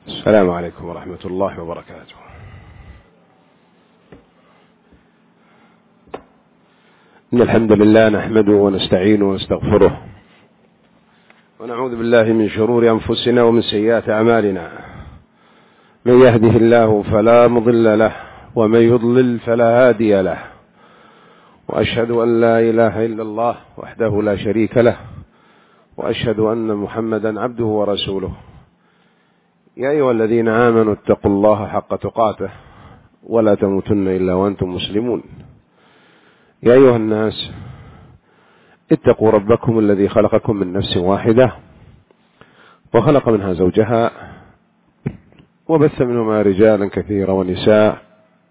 السلام عليكم ورحمة الله وبركاته. إن الحمد لله نحمده ونستعينه ونستغفره ونعوذ بالله من شرور أنفسنا ومن سيئات أعمالنا. من يهده الله فلا مضل له ومن يضلل فلا هادي له، وأشهد أن لا إله إلا الله وحده لا شريك له، وأشهد أن محمدا عبده ورسوله. يا أيها الذين آمنوا اتقوا الله حق تقاته ولا تموتن إلا وأنتم مسلمون. يا أيها الناس اتقوا ربكم الذي خلقكم من نفس واحدة وخلق منها زوجها وبث منهما رجالا كثيرا ونساء،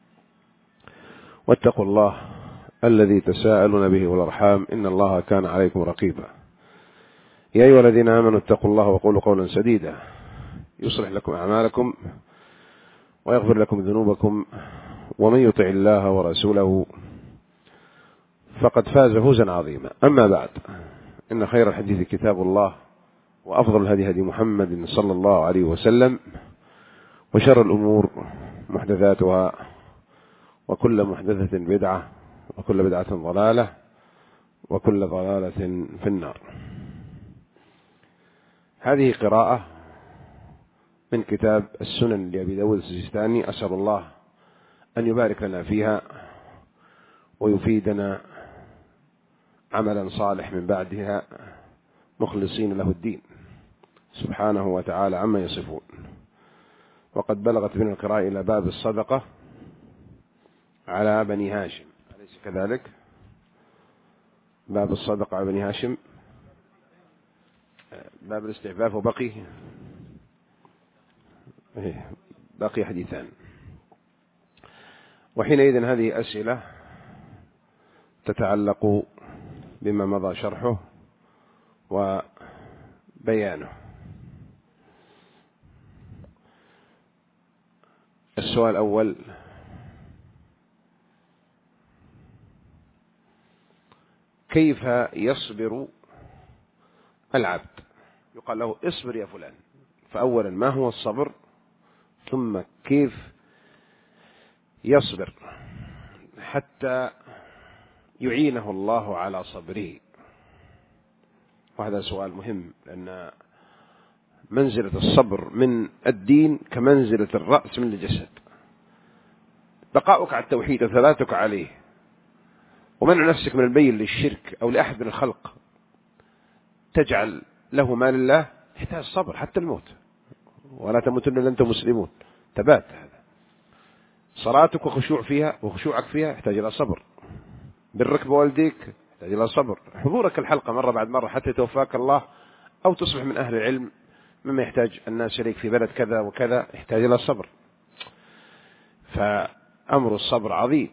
واتقوا الله الذي تساءلون به والأرحام إن الله كان عليكم رقيبا. يا أيها الذين آمنوا اتقوا الله وقولوا قولا سديدا يصلح لكم أعمالكم ويغفر لكم ذنوبكم، ومن يطع الله ورسوله فقد فاز فوزا عظيما. أما بعد، إن خير الحديث كتاب الله، وأفضل الهدي هدي محمد صلى الله عليه وسلم، وشر الأمور محدثاتها، وكل محدثة بدعة، وكل بدعة ضلالة، وكل ضلالة في النار. هذه قراءة من كتاب السنن لأبي داود السجستاني، أسأل الله أن يبارك لنا فيها ويفيدنا عملا صالح من بعدها مخلصين له الدين سبحانه وتعالى عما يصفون. وقد بلغت بنا القراءة إلى باب الصدقة على بني هاشم، أليس كذلك؟ باب الصدقة على بني هاشم، باب الاستعفاف، وبقي حديثان. وحينئذ هذه أسئلة تتعلق بما مضى شرحه وبيانه. السؤال الأول: كيف يصبر العبد؟ يقال له اصبر يا فلان، فأولا ما هو الصبر، ثم كيف يصبر حتى يعينه الله على صبره. وهذا سؤال مهم، لأن منزلة الصبر من الدين كمنزلة الرأس من الجسد. بقاؤك على التوحيد وثباتك عليه ومنع نفسك من البين للشرك أو لأحد من الخلق تجعل له ما لله يحتاج صبر حتى الموت. ولا تموتن إلا أنتم مسلمون، ثبات. هذا صلاتك وخشوع فيها وخشوعك فيها يحتاج إلى صبر. برك بوالديك يحتاج إلى صبر. حضورك الحلقة مرة بعد مرة حتى يتوفاك الله أو تصبح من أهل العلم مما يحتاج الناس إليك في بلد كذا وكذا يحتاج إلى صبر. فأمر الصبر عظيم.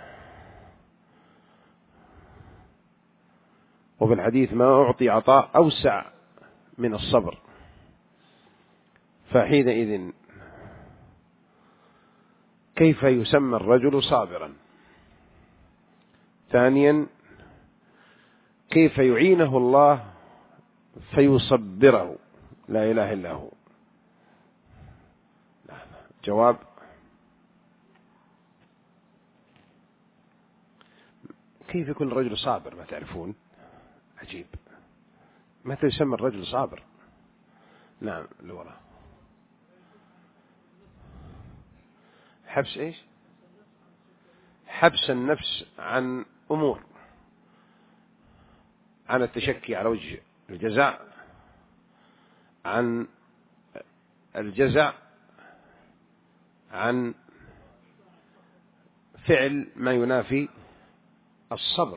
وفي الحديث: ما أعطي عطاء أوسع من الصبر. فحينئذ كيف يسمى الرجل صابرا؟ ثانيا، كيف يعينه الله فيصبره؟ لا إله إلا هو. جواب: كيف يكون الرجل صابر؟ ما تعرفون؟ عجيب. متى يسمى الرجل صابر؟ نعم، لورا. حبس إيش؟ حبس النفس عن أمور، عن التشكي على وجه الجزع، عن الجزع، عن فعل ما ينافي الصبر.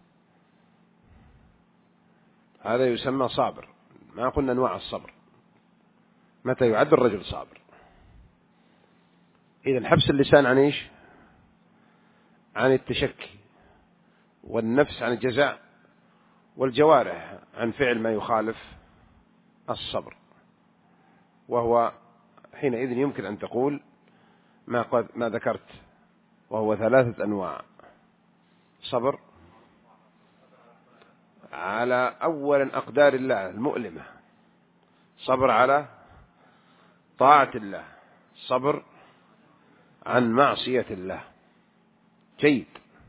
هذا يسمى صابر. ما قلنا أنواع الصبر. متى يعد الرجل صابر؟ إذن حبس اللسان عن إيش؟ عن التشكي، والنفس عن الجزع، والجوارح عن فعل ما يخالف الصبر. وهو حينئذ يمكن أن تقول ما ذكرت، وهو 3 أنواع: صبر على أولا أقدار الله المؤلمة، صبر على طاعة الله، صبر عن معصية الله. جيد.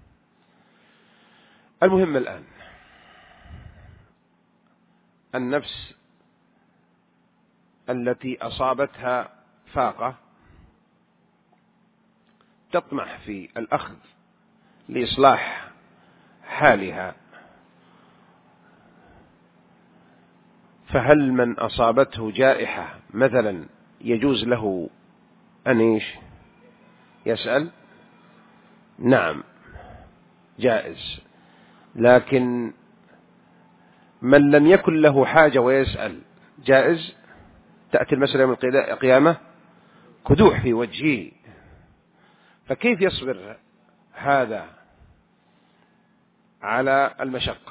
المهم الآن النفس التي أصابتها فاقة تطمح في الأخذ لإصلاح حالها، فهل من أصابته جائحة مثلا يجوز له أن يسأل؟ نعم جائز، لكن من لم يكن له حاجة ويسأل جائز؟ تأتي المسألة يوم القيامة كدوح في وجهه، فكيف يصبر هذا على المشقة؟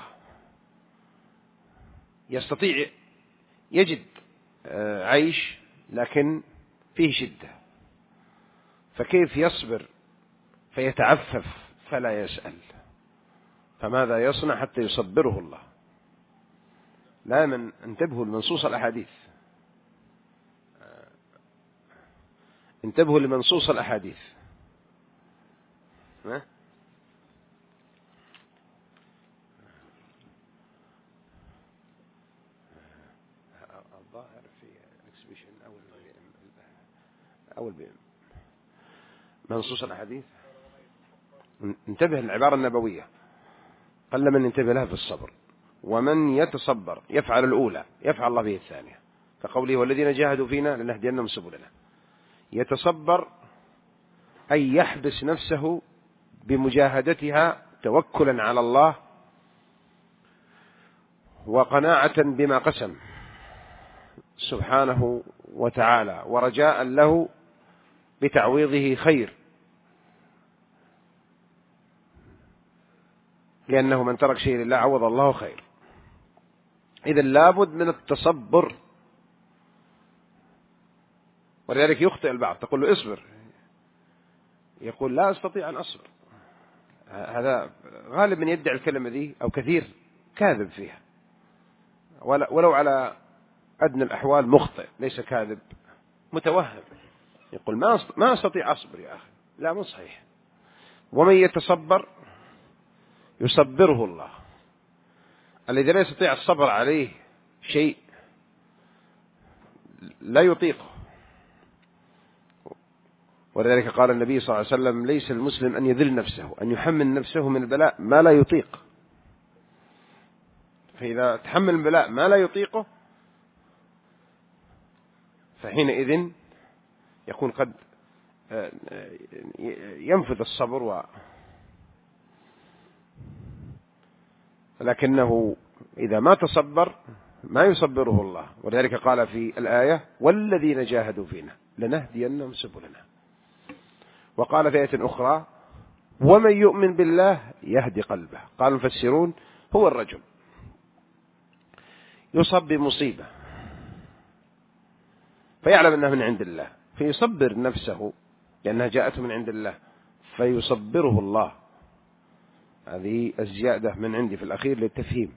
يستطيع يجد عيش لكن فيه شدة، فكيف يصبر فيتعفف فلا يسأل؟ فماذا يصنع حتى يصبره الله؟ لا، من انتبهوا لمنصوص الأحاديث، انتبهوا لمنصوص الأحاديث. الظاهر في الاكسبيشن أول منصوص الأحاديث. انتبه للعبارة النبوية، قل من ينتبه لها في الصبر. ومن يتصبر يفعل الأولى يفعل الله به الثانية، كقوله والذين جاهدوا فينا لنهدينهم سبلنا. يتصبر أي يحبس نفسه بمجاهدتها توكلا على الله وقناعة بما قسم سبحانه وتعالى، ورجاء له بتعويضه خير، لأنه من ترك شيء لله عوض الله خير. إذا لابد من التصبر، ولذلك يخطئ البعض، تقول له اصبر يقول لا أستطيع أن أصبر. هذا غالب من يدعي الكلمة ذي أو كثير كاذب فيها، ولو على أدنى الأحوال مخطئ ليس كاذب، متوهم، يقول ما أستطيع أصبر يا أخي، لا مو صحيح. ومن يتصبر يصبره الله. الذي لا يستطيع الصبر عليه شيء لا يطيقه، ولذلك قال النبي صلى الله عليه وسلم ليس المسلم أن يذل نفسه، أن يحمل نفسه من البلاء ما لا يطيق. فإذا تحمل البلاء ما لا يطيقه فحينئذ يكون قد ينفذ الصبر لكنه إذا ما تصبر ما يصبره الله. ولذلك قال في الآية والذين جاهدوا فينا لنهدينهم سبلنا. وقال في آية أخرى ومن يؤمن بالله يهدي قلبه. قال المفسرون هو الرجل يصب بمصيبة فيعلم أنها من عند الله فيصبر نفسه لأنها جاءته من عند الله فيصبره الله. هذه الزيادة من عندي في الأخير للتفهيم.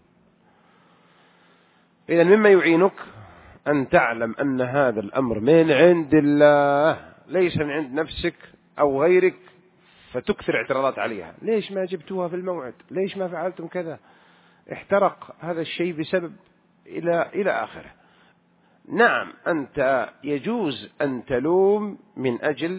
إذا مما يعينك أن تعلم أن هذا الأمر من عند الله ليس من عند نفسك أو غيرك فتكثر اعتراضات عليها. ليش ما جبتوها في الموعد؟ ليش ما فعلتم كذا؟ احترق هذا الشيء بسبب إلى آخره. نعم أنت يجوز أن تلوم من أجل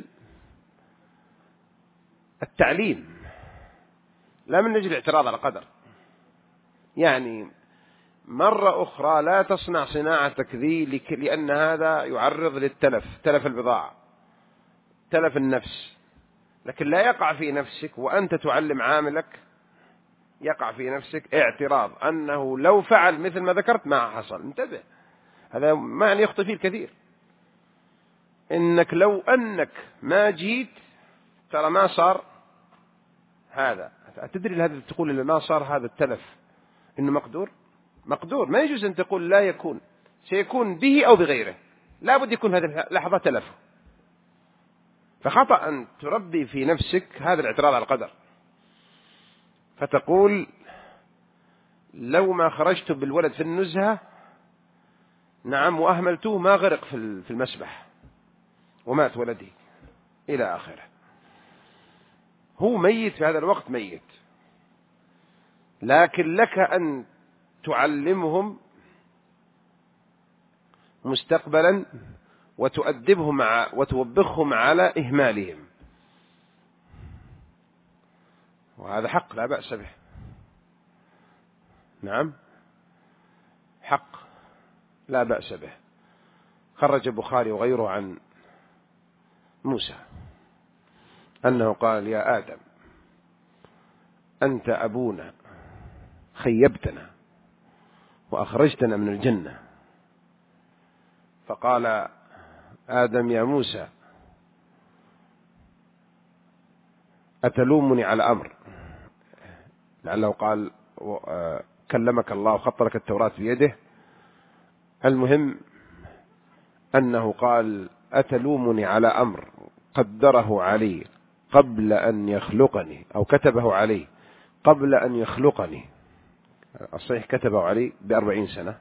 التعليم لا من أجل الاعتراض على القدر. يعني مرة أخرى لا تصنع صناعتك ذي لأن هذا يعرض للتلف، تلف البضاعة، تلف النفس، لكن لا يقع في نفسك وأنت تعلم عاملك يقع في نفسك اعتراض أنه لو فعل مثل ما ذكرت ما حصل. انتبه، هذا معنى يخطئ فيه الكثير. إنك لو أنك ما جيت ترى ما صار هذا. تدري لهذا تقول اللي ما صار هذا التلف إنه مقدور. ما يجوز أن تقول لا يكون، سيكون به أو بغيره، لا بد يكون هذه اللحظة تلفه. فخطأ أن تربي في نفسك هذا الاعتراض على القدر، فتقول لو ما خرجت بالولد في النزهة نعم وأهملته ما غرق في المسبح، ومات ولدي إلى آخره. هو ميت في هذا الوقت، ميت، لكن لك أن تعلمهم مستقبلا وتؤدبهم وتوبخهم على إهمالهم، وهذا حق لا بأس به. نعم، حق لا بأس به. خرج البخاري وغيره عن موسى أنه قال: يا آدم أنت أبونا، خيبتنا وأخرجتنا من الجنة. فقال آدم: يا موسى أتلومني على أمر، لعله قال كلمك الله وخط لك التوراة بيده. المهم أنه قال: أتلومني على أمر قدره علي قبل أن يخلقني، أو كتبه علي قبل أن يخلقني. الصحيح كتبه علي ب40 سنة.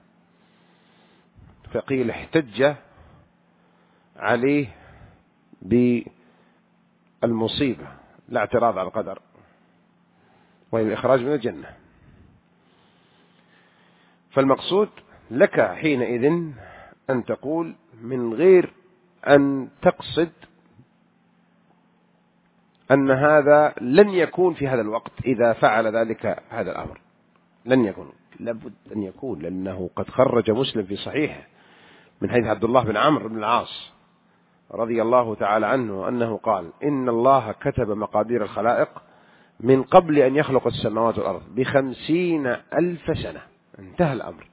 فقيل احتج عليه بالمصيبة لا اعتراض على القدر، وهي الإخراج من الجنة. فالمقصود لك حينئذ أن تقول من غير أن تقصد أن هذا لن يكون في هذا الوقت إذا فعل ذلك هذا الأمر، لن يكون، لابد أن يكون، لأنه قد خرج مسلم في صحيحه من حديث عبد الله بن عمرو بن العاص رضي الله تعالى عنه أنه قال: إن الله كتب مقادير الخلائق من قبل أن يخلق السماوات والأرض ب50,000 سنة. انتهى الأمر.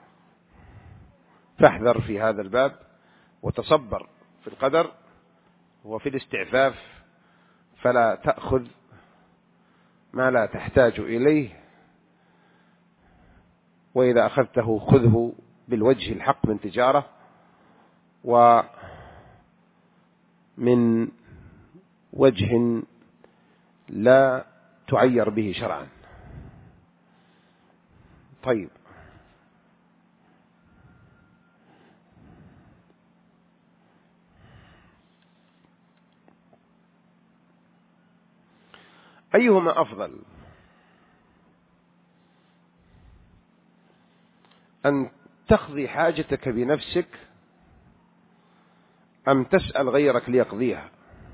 فاحذر في هذا الباب وتصبر في القدر وفي الاستعفاف، فلا تأخذ ما لا تحتاج إليه، وإذا أخذته خذه بالوجه الحق من تجارة ومن وجه لا تعير به شرعا. طيب، أيهما أفضل، أن تقضي حاجتك بنفسك أم تسأل غيرك ليقضيها؟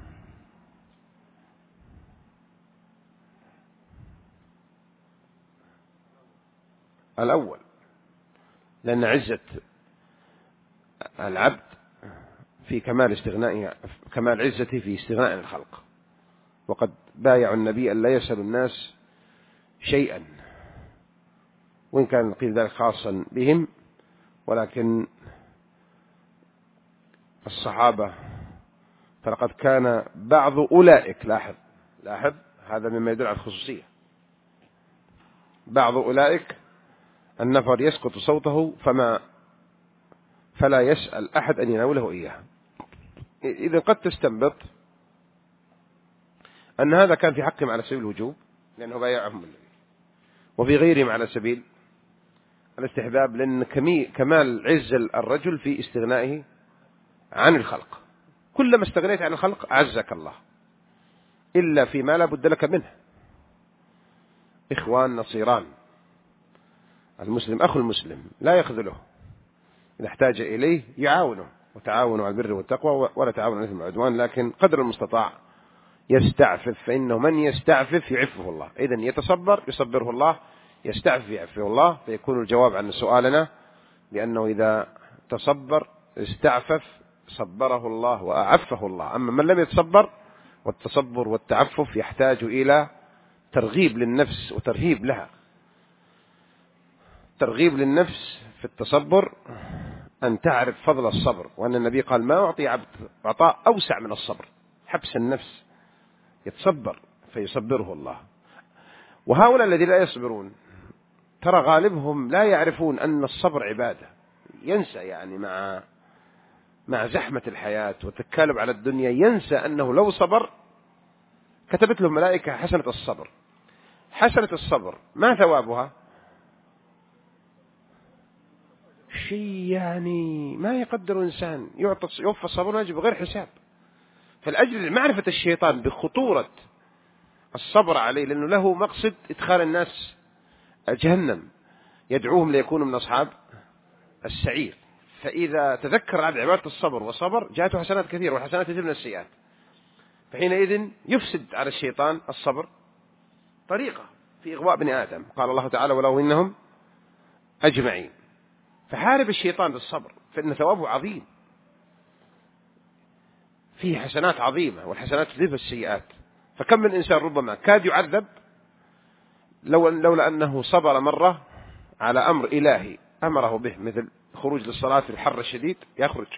الأول، لأن عزة العبد في كمال عزته في استغناء عن الخلق، وقد بايعوا النبي أن لا يسأل الناس شيئا، وإن كان قيل ذلك خاصا بهم، ولكن الصحابة فلقد كان بعض أولئك، لاحظ هذا مما يدل على الخصوصية، بعض أولئك النفر يسقط صوته فلا يسأل أحد أن يناوله إياه. إذا قد تستنبط أن هذا كان في حقهم على سبيل الوجوب لأنه بايعهم النبي، وفي غيرهم على سبيل الاستحباب، لأن كمال عز الرجل في استغنائه عن الخلق. كلما استغنيت عن الخلق أعزك الله، إلا فيما لا بد لك منه. إخوان نصيران، المسلم أخو المسلم لا يخذله، إذا احتاج إليه يعاونه، وتعاونوا على البر والتقوى ولا تعاونوا على الإثم والعدوان، لكن قدر المستطاع يستعفف، فإنه من يستعفف يعفه الله. إذن يتصبر يصبره الله، يستعفف يعفه الله، فيكون الجواب عن سؤالنا، لأنه إذا تصبر استعفف صبره الله وأعفه الله. أما من لم يتصبر، والتصبر والتعفف يحتاج إلى ترغيب للنفس وترهيب لها. ترغيب للنفس في التصبر أن تعرف فضل الصبر، وأن النبي قال: ما أعطي عبد عطاء أوسع من الصبر، حبس النفس، يتصبر فيصبره الله. وهؤلاء الذين لا يصبرون ترى غالبهم لا يعرفون أن الصبر عبادة، ينسى يعني مع زحمة الحياة والتكالب على الدنيا، ينسى أنه لو صبر كتبت له ملائكة حسنة الصبر. حسنة الصبر ما ثوابها؟ شيء يعني ما يقدر إنسان، يوفى الصبر واجب بغير حساب. فالأجل معرفة الشيطان بخطورة الصبر عليه، لأنه له مقصد إدخال الناس جهنم، يدعوهم ليكونوا من أصحاب السعير. فإذا تذكر عبارة الصبر وصبر جاءته حسنات كثيرة، والحسنات تجلب من السيئات، فحينئذ يفسد على الشيطان الصبر طريقة في إغواء بني آدم. قال الله تعالى: ولو إنهم أجمعين. فحارب الشيطان بالصبر، فإن ثوابه عظيم، فيه حسنات عظيمة، والحسنات تذهب السيئات. فكم من إنسان ربما كاد يعذب لولا أنه صبر مرة على أمر إلهي أمره به، مثل خروج للصلاة في الحر الشديد، يخرج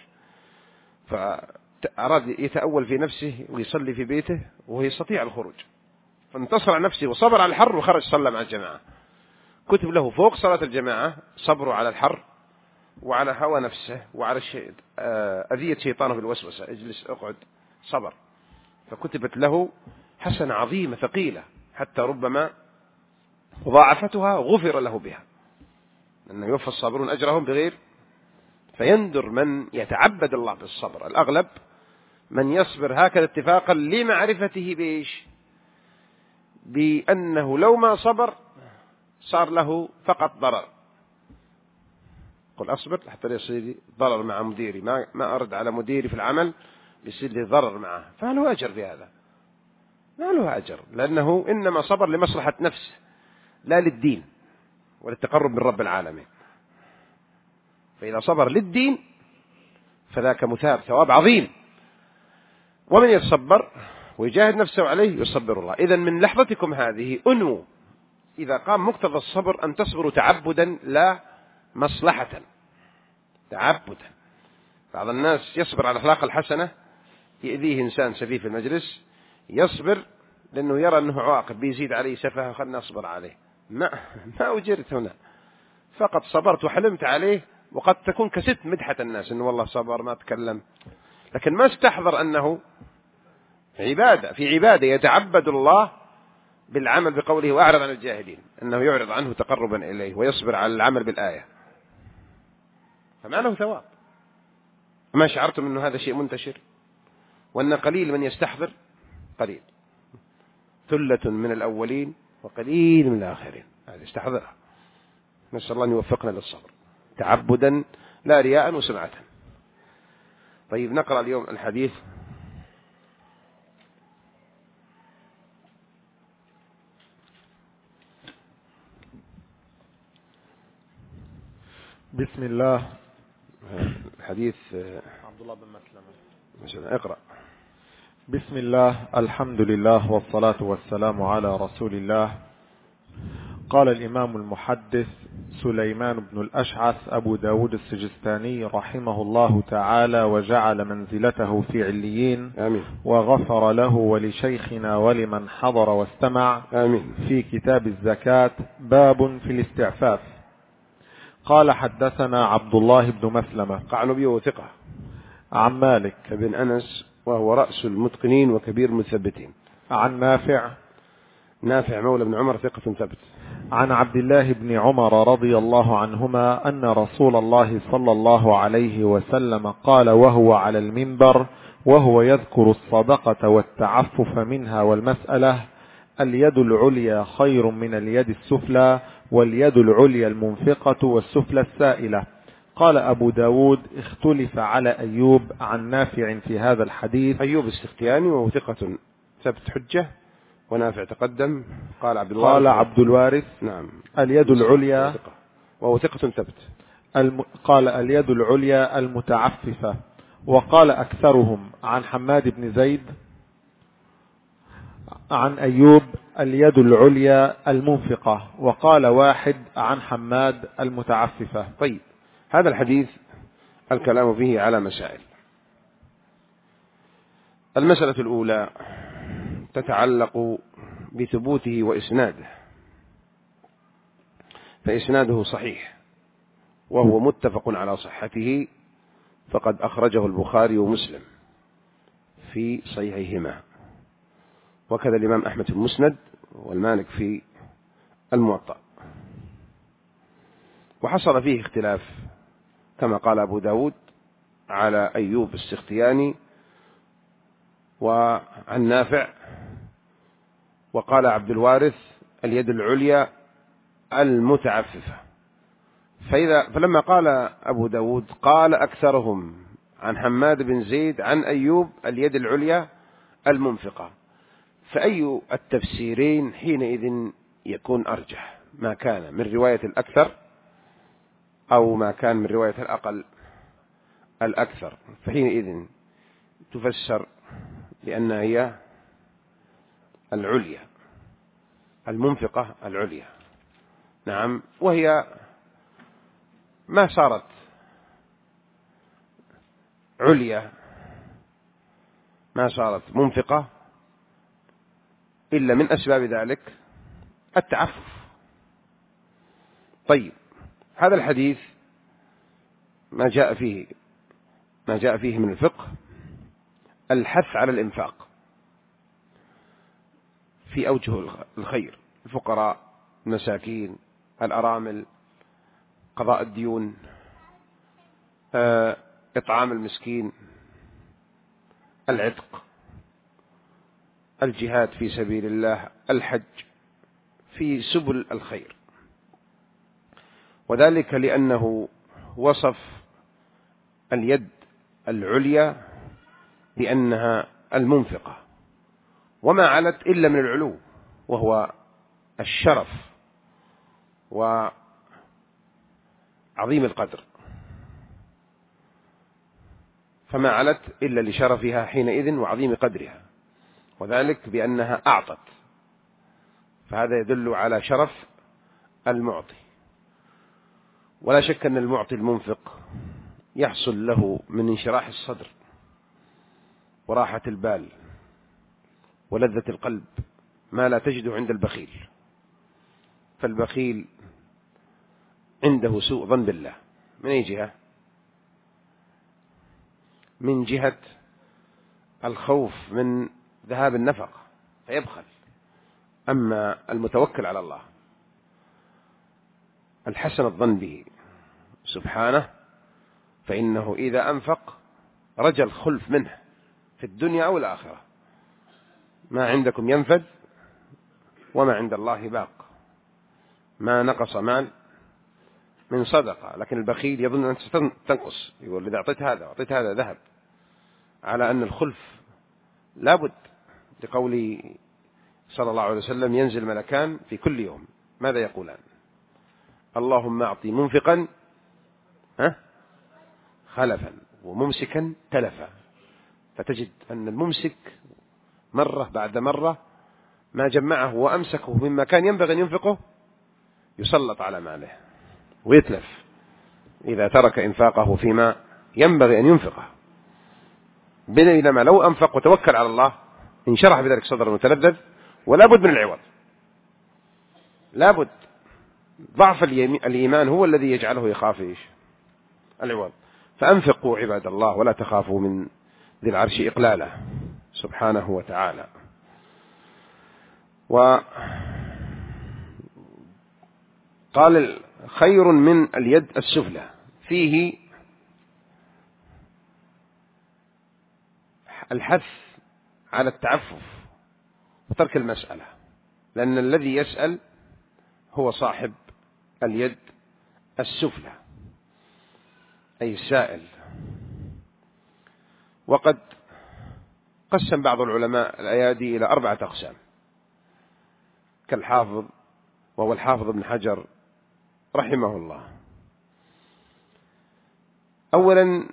فأراد يتأول في نفسه ويصلي في بيته وهو يستطيع الخروج، فانتصر على نفسه وصبر على الحر وخرج صلى مع الجماعة. كتب له فوق صلاة الجماعة صبره على الحر وعلى هوى نفسه وعلى أذية شيطانه بالوسوسة، اجلس اقعد، صبر، فكتبت له حسنة عظيمة ثقيلة، حتى ربما مضاعفتها غفر له بها، أنه يوفى الصابرون أجرهم بغير. فيندر من يتعبد الله بالصبر. الأغلب من يصبر هكذا اتفاقا لمعرفته بإيش؟ بأنه لو ما صبر صار له فقط ضرر. قل أصبر حتى لا يصير ضرر مع مديري، ما أرد على مديري في العمل يصير لي ضرر معه، فله أجر في هذا، ما له أجر، لأنه إنما صبر لمصلحة نفسه لا للدين وللتقرب من رب العالمين. فإذا صبر للدين فذاك مثاب ثواب عظيم. ومن يتصبر ويجاهد نفسه عليه يصبر الله. إذن من لحظتكم هذه أنووا إذا قام مقتضى الصبر أن تصبروا تعبدا لا مصلحة، تعبدا. بعض الناس يصبر على الأخلاق الحسنة، يأذيه إنسان سفيه في المجلس يصبر لأنه يرى أنه عواقب بيزيد عليه سفه، خلنا أصبر عليه. ما أجرت هنا، فقط صبرت وحلمت عليه، وقد تكون كست مدحة الناس أنه والله صبر ما تكلم، لكن ما استحضر أنه في عبادة يتعبد الله بالعمل بقوله وأعرض عن الجاهلين، أنه يعرض عنه تقربا إليه ويصبر على العمل بالآية، فما له ثواب. ما شعرتم أنه هذا شيء منتشر، وأن قليل من يستحضر، قليل، ثلة من الأولين وقليل من الآخرين، هذا استحضرها. نسأل الله أن يوفقنا للصبر تعبدا لا رياء وسمعة. طيب نقرأ اليوم الحديث. بسم الله. حديث عبد الله بن مسلمة. اقرأ. بسم الله، الحمد لله، والصلاة والسلام على رسول الله. قال الإمام المحدث سليمان بن الأشعث أبو داود السجستاني رحمه الله تعالى وجعل منزلته في عليين، آمين، وغفر له ولشيخنا ولمن حضر واستمع. آمين. في كتاب الزكاة باب في الاستعفاف. قال حدثنا عبد الله بن مسلمة قعنبي وثقة عن مالك بن أنس وهو رأس المتقنين وكبير المثبتين. عن نافع مولى بن عمر ثقة ثبت. عن عبد الله بن عمر رضي الله عنهما أن رسول الله صلى الله عليه وسلم قال وهو على المنبر وهو يذكر الصدقة والتعفف منها والمسألة: اليد العليا خير من اليد السفلى، واليد العليا المنفقة والسفلى السائلة. قال أبو داود: اختلف على أيوب عن نافع في هذا الحديث. أيوب السختياني وهو ثقة ثبت حجة، ونافع تقدم. قال عبد الوارث نعم اليد العليا وهو ثقة ثبت. قال اليد العليا المتعففة. وقال أكثرهم عن حماد بن زيد عن أيوب اليد العليا المنفقة. وقال واحد عن حماد المتعففة. طيب، هذا الحديث الكلام فيه على مسائل. المسألة الأولى تتعلق بثبوته وإسناده، فإسناده صحيح وهو متفق على صحته، فقد أخرجه البخاري ومسلم في صحيحهما، وكذا الإمام أحمد في المسند والمالك في الموطأ. وحصل فيه اختلاف كما قال أبو داود على أيوب السختياني وعن نافع. وقال عبد الوارث اليد العليا المتعففة. فلما قال أبو داود قال أكثرهم عن حماد بن زيد عن أيوب اليد العليا المنفقة. فأي التفسيرين حينئذ يكون أرجح؟ ما كان من رواية الأكثر أو ما كان من رواية الأقل الأكثر؟ فحينئذ تفسر لأنها هي العليا المنفقة العليا. نعم، وهي ما صارت عليا، ما صارت منفقة إلا من أسباب ذلك التعفف. طيب، هذا الحديث ما جاء فيه من الفقه الحث على الإنفاق في أوجه الخير: الفقراء، المساكين، الأرامل، قضاء الديون، إطعام المسكين، العتق، الجهاد في سبيل الله، الحج، في سبل الخير. وذلك لأنه وصف اليد العليا بأنها المنفقة، وما علت إلا من العلو وهو الشرف وعظيم القدر، فما علت إلا لشرفها حينئذ وعظيم قدرها، وذلك بأنها أعطت. فهذا يدل على شرف المعطي. ولا شك أن المعطي المنفق يحصل له من انشراح الصدر وراحة البال ولذة القلب ما لا تجده عند البخيل. فالبخيل عنده سوء ظن بالله. من أي جهة؟ من جهة الخوف من ذهاب النفقة فيبخل. أما المتوكل على الله الحسن الظن به سبحانه فإنه إذا أنفق رجى الخلف منه في الدنيا أو الآخرة. ما عندكم ينفد وما عند الله باق. ما نقص مال من صدقة، لكن البخيل يظن أن تنقص، يقول إذا أعطيت هذا وأعطيت هذا ذهب، على أن الخلف لابد، لقول صلى الله عليه وسلم ينزل ملكان في كل يوم، ماذا يقولان؟ اللهم أعطي منفقا خلفا وممسكا تلفا. فتجد أن الممسك مرة بعد مرة ما جمعه وأمسكه مما كان ينبغي أن ينفقه يسلط على ماله ويتلف إذا ترك إنفاقه فيما ينبغي أن ينفقه. بينما لو أنفق وتوكل على الله انشرح بذلك صدر متلذذ، ولا بد من العوض. لا بد. ضعف الإيمان هو الذي يجعله يخاف العوض. فأنفقوا عباد الله ولا تخافوا من ذي العرش إقلاله سبحانه وتعالى. وقال خير من اليد السفلى، فيه الحث على التعفف وترك المسألة، لأن الذي يسأل هو صاحب اليد السفلى أي السائل. وقد قسم بعض العلماء الأيادي إلى 4 أقسام كالحافظ، وهو الحافظ ابن حجر رحمه الله. أولا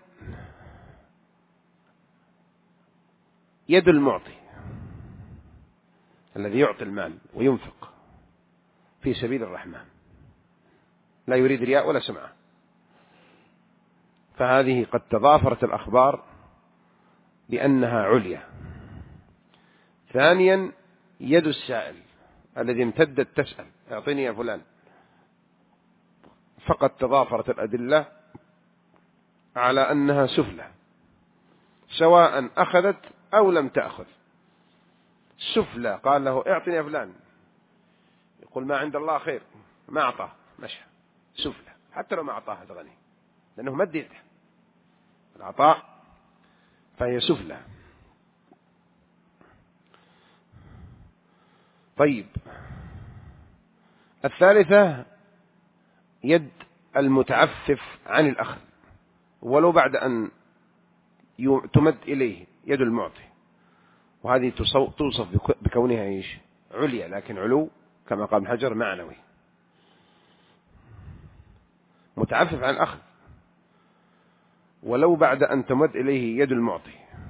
يد المعطي الذي يعطي المال وينفق في سبيل الرحمن، لا يريد رياء ولا سمعة، فهذه قد تضافرت الأخبار بأنها عليا. ثانيا يد السائل الذي امتدت تسأل اعطيني يا فلان، فقد تضافرت الأدلة على أنها سفلى سواء أخذت أو لم تأخذ. سفلى قال له اعطني يا فلان، يقول ما عند الله خير، ما أعطاه مشى، سفلى حتى لو ما أعطاه غني، لأنه مد يده العطاء، فهي سفلى. طيب، الثالثة يد المتعفف عن الأخذ ولو بعد أن تمد إليه يد المعطي، وهذه توصف بكونها إيش؟ عليا، لكن علو كما قال ابن حجر معنوي. متعفف عن الأخذ ولو بعد أن تمد إليه يد المعطي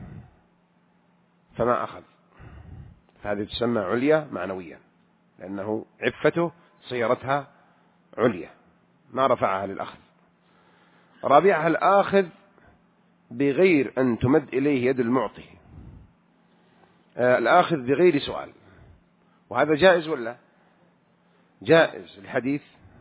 فما أخذ، فهذه تسمى عليا معنويا، لأنه عفته صيرتها عليا ما رفعها للأخذ. رابعها الآخذ بغير أن تمد إليه يد المعطي، الآخذ بغير سؤال، وهذا جائز ولا جائز؟ الحديث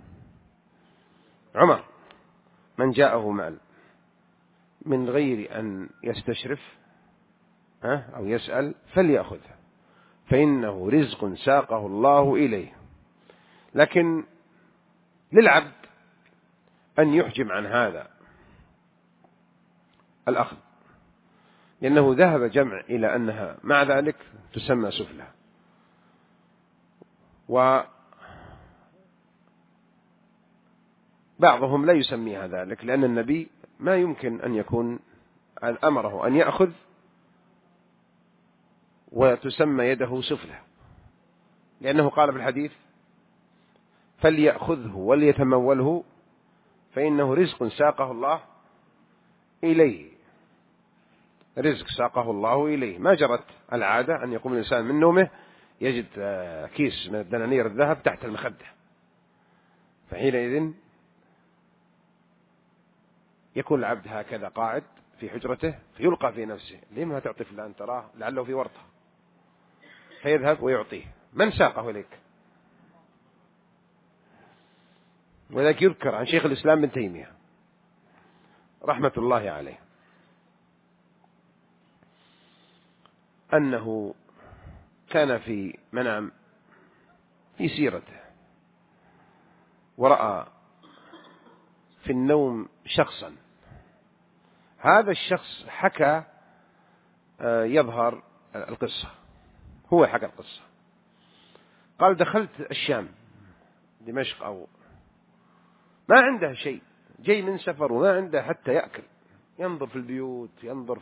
عمر: من جاءه مال من غير أن يستشرف أو يسأل فليأخذه فإنه رزق ساقه الله إليه. لكن للعبد أن يحجم عن هذا الأخذ، لأنه ذهب جمع إلى أنها مع ذلك تسمى سفلى، وبعضهم لا يسميها ذلك، لأن النبي ما يمكن أن يكون أمره أن يأخذ وتسمى يده سفلى، لأنه قال في الحديث: فليأخذه وليتموله فإنه رزق ساقه الله إليه. رزق ساقه الله إليه. ما جرت العادة أن يقوم الإنسان من نومه يجد كيس من الدنانير الذهب تحت المخدة، فحينئذ يكون العبد هكذا قاعد في حجرته فيلقى في نفسه: لما تعطي فلان تراه لعله في ورطة، فيذهب ويعطيه. من ساقه إليك؟ وذلك يذكر عن شيخ الإسلام بن تيمية رحمة الله عليه أنه كان في منام في سيرته ورأى في النوم شخصا، هذا الشخص حكى يظهر القصة، هو حكى القصة، قال: دخلت الشام دمشق أو ما عنده شيء، جاي من سفر وما عنده حتى يأكل، ينظر في البيوت، ينظر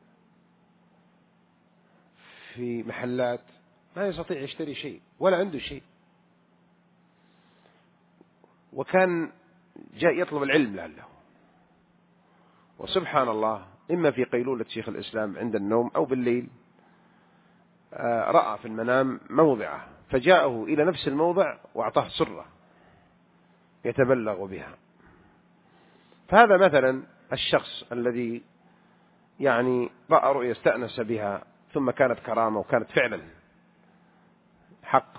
في محلات، ما يستطيع يشتري شيء ولا عنده شيء، وكان جاء يطلب العلم لعله، وسبحان الله إما في قيلولة شيخ الإسلام عند النوم أو بالليل رأى في المنام موضعه فجاءه إلى نفس الموضع وأعطاه سرة يتبلغ بها. فهذا مثلا الشخص الذي يعني رأى رؤيا استأنس بها ثم كانت كرامة وكانت فعلا حق،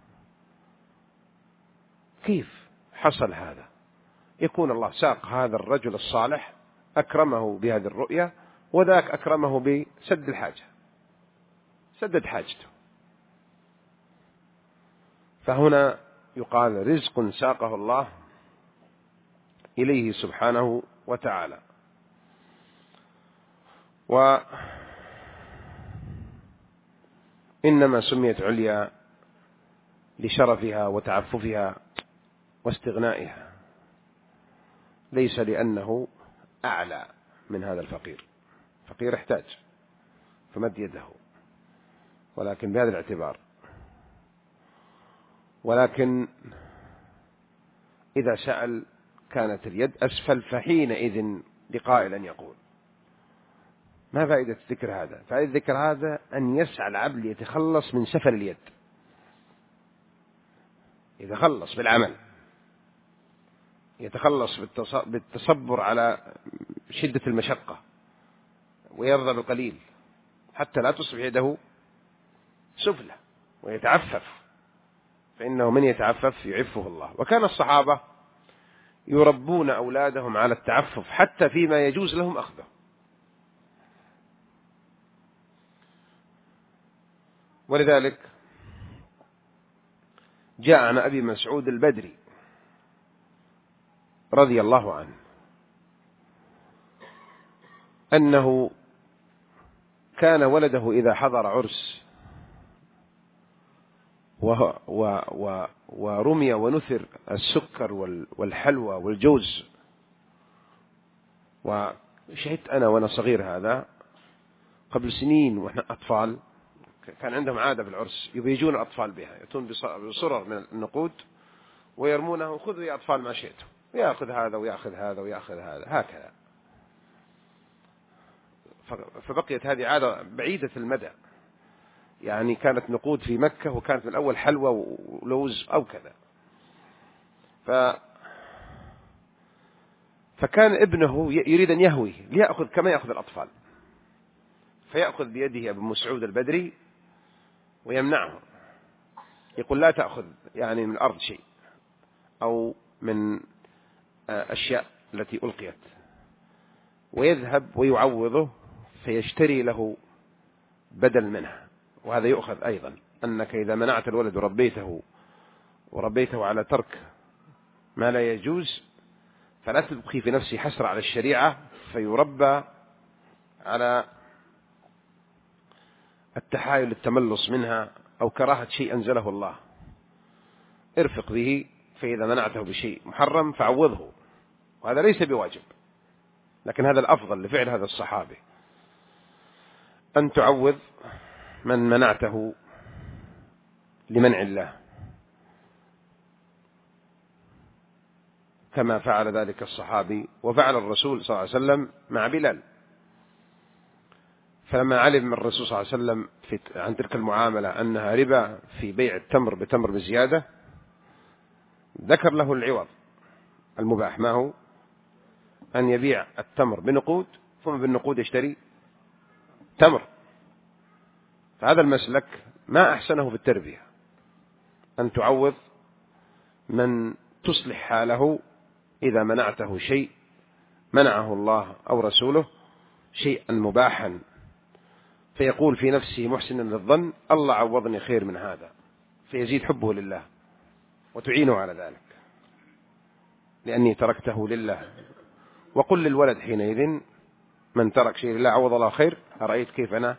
كيف حصل هذا؟ يكون الله ساق هذا الرجل الصالح، أكرمه بهذه الرؤيا، وذاك أكرمه بسد الحاجة، سدد حاجته. فهنا يقال رزق ساقه الله إليه سبحانه وتعالى. وإنما سميت عليا لشرفها وتعففها واستغنائها، ليس لأنه أعلى من هذا الفقير. فقير احتاج فمد يده، ولكن بهذا الاعتبار. ولكن إذا سأل كانت اليد أسفل، فحينئذ لقائل أن يقول: ما فائدة ذكر هذا؟ فائدة ذكر هذا أن يسعى العبد ليتخلص من سفل اليد، يتخلص بالعمل، يتخلص بالتصبر على شدة المشقة، ويرضى بالقليل حتى لا تصبح يده سفلى، ويتعفف، فإنه من يتعفف يعفه الله. وكان الصحابة يربون أولادهم على التعفف حتى فيما يجوز لهم أخذه. ولذلك جاء عن أبي مسعود البدري رضي الله عنه أنه كان ولده إذا حضر عرس ورمي ونثر السكر والحلوى والجوز. وشهدت أنا وأنا صغير هذا قبل سنين وإحنا أطفال، كان عندهم عادة في العرس يبيجون الأطفال بها، يأتون بصرر من النقود ويرمونه، خذوا يا أطفال ما شئتم، ويأخذ هذا ويأخذ هذا ويأخذ هذا هكذا. فبقيت هذه عادة بعيدة المدى، يعني كانت نقود في مكة وكانت من الأول حلوى ولوز أو كذا. فكان ابنه يريد أن يهوي ليأخذ كما يأخذ الأطفال، فيأخذ بيده أبو مسعود البدري ويمنعه، يقول لا تأخذ يعني من الأرض شيء أو من أشياء التي ألقيت، ويذهب ويعوضه فيشتري له بدل منها. وهذا يؤخذ أيضا أنك إذا منعت الولد وربيته على ترك ما لا يجوز فلا تبقي في نفسه حسرة على الشريعة، فيربى على التحايل للتملص منها أو كراهة شيء أنزله الله. ارفق به، فإذا منعته بشيء محرم فعوضه، وهذا ليس بواجب، لكن هذا الأفضل لفعل هذا الصحابي، أن تعوض من منعته لمنع الله، كما فعل ذلك الصحابي وفعل الرسول صلى الله عليه وسلم مع بلال. فلما علم الرسول صلى الله عليه وسلم عن تلك المعاملة أنها ربا في بيع التمر بتمر بزيادة، ذكر له العوض المباح، ما هو أن يبيع التمر بنقود ثم بالنقود يشتري تمر. فهذا المسلك ما أحسنه في التربية، أن تعوض من تصلح حاله إذا منعته شيء منعه الله أو رسوله، شيئا مباحا، فيقول في نفسه محسنا للظن الله عوضني خير من هذا، فيزيد حبه لله وتعينه على ذلك لأني تركته لله. وقل للولد حينئذ من ترك شيء لله عوض الله خير، أرأيت كيف أنا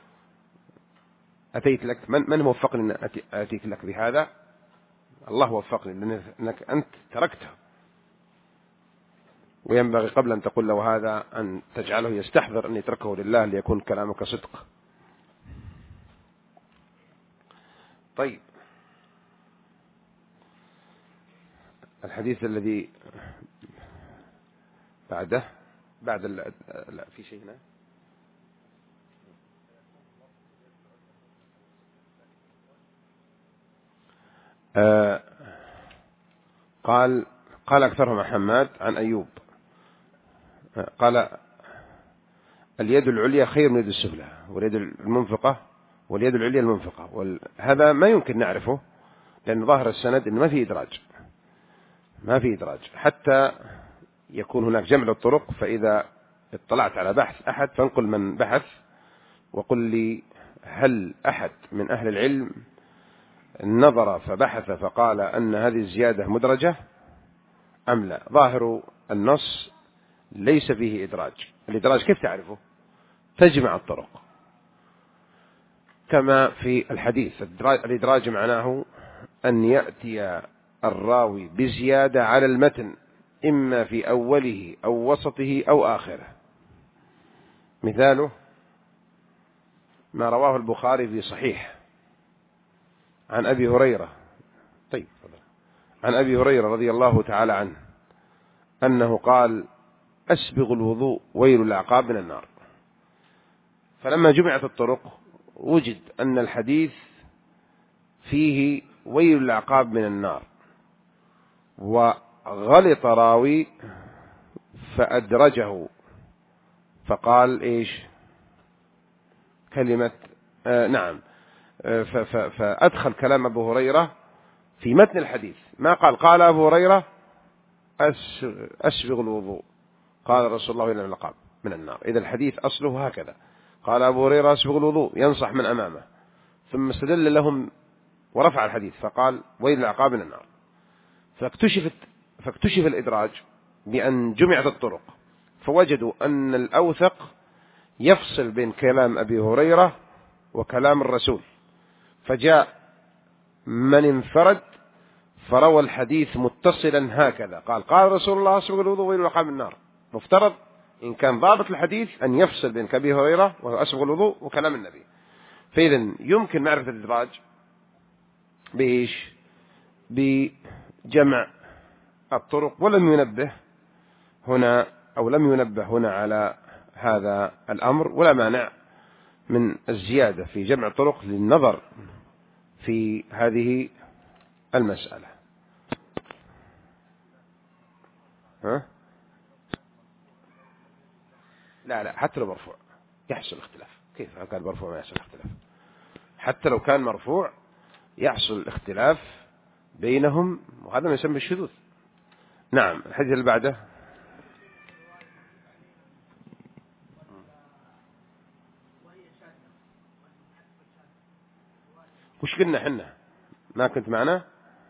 أتيت لك، من وفقني أن أتيت لك بهذا؟ الله وفقني لأنك أنت تركته. وينبغي قبل أن تقول له هذا أن تجعله يستحضر أن يتركه لله ليكون كلامك صدق. طيب، الحديث الذي بعده لا في شيء هنا. قال أكثرهم حماد عن أيوب قال اليد العليا خير من اليد السفلى، واليد المنفقة واليد العليا المنفقة. هذا ما يمكن نعرفه لأن ظاهر السند إن ما في إدراج حتى يكون هناك جمع الطرق. فإذا اطلعت على بحث أحد فانقل من بحث وقل لي هل أحد من أهل العلم نظر فبحث فقال أن هذه الزيادة مدرجة أم لا. ظاهر النص ليس فيه إدراج. الإدراج كيف تعرفه؟ تجمع الطرق كما في الحديث. الإدراج معناه أن يأتي الراوي بزيادة على المتن إما في أوله أو وسطه أو آخره. مثاله ما رواه البخاري في صحيح عن أبي هريرة. طيب، عن أبي هريرة رضي الله تعالى عنه أنه قال أسبغ الوضوء ويل الأعقاب من النار. فلما جمعت الطرق وجد أن الحديث فيه ويل الأعقاب من النار، وغلط راوي فأدرجه فقال إيش كلمة نعم، فأدخل كلام أبو هريرة في متن الحديث. ما قال أبو هريرة أسبغ الوضوء، قال رسول الله إلى العقاب من النار. إذا الحديث أصله هكذا، قال أبو هريرة أسبغ الوضوء ينصح من أمامه، ثم استدل لهم ورفع الحديث فقال ويل العقاب من النار. فاكتشف الإدراج بأن جمعت الطرق، فوجدوا أن الأوثق يفصل بين كلام أبي هريرة وكلام الرسول، فجاء من انفرد فروى الحديث متصلا هكذا قال رسول الله أسبغ الوضوء وإلى مقام النار، مفترض إن كان ضابط الحديث أن يفصل بين أبي هريرة وهو أسبغ الوضوء وكلام النبي. فإذا يمكن معرفة الإدراج بإيش؟ بجمع الطرق، ولم ينبه هنا أو لم ينبه هنا على هذا الأمر، ولا مانع من الزيادة في جمع الطرق للنظر في هذه المسألة. ها؟ لا حتى لو مرفوع يحصل اختلاف. كيف لو كان مرفوع ما يحصل اختلاف؟ حتى لو كان مرفوع يحصل الاختلاف بينهم، وهذا ما يسمى الشذوذ. نعم. الحديث اللي بعده وش قلنا حنا؟ ما كنت معنا؟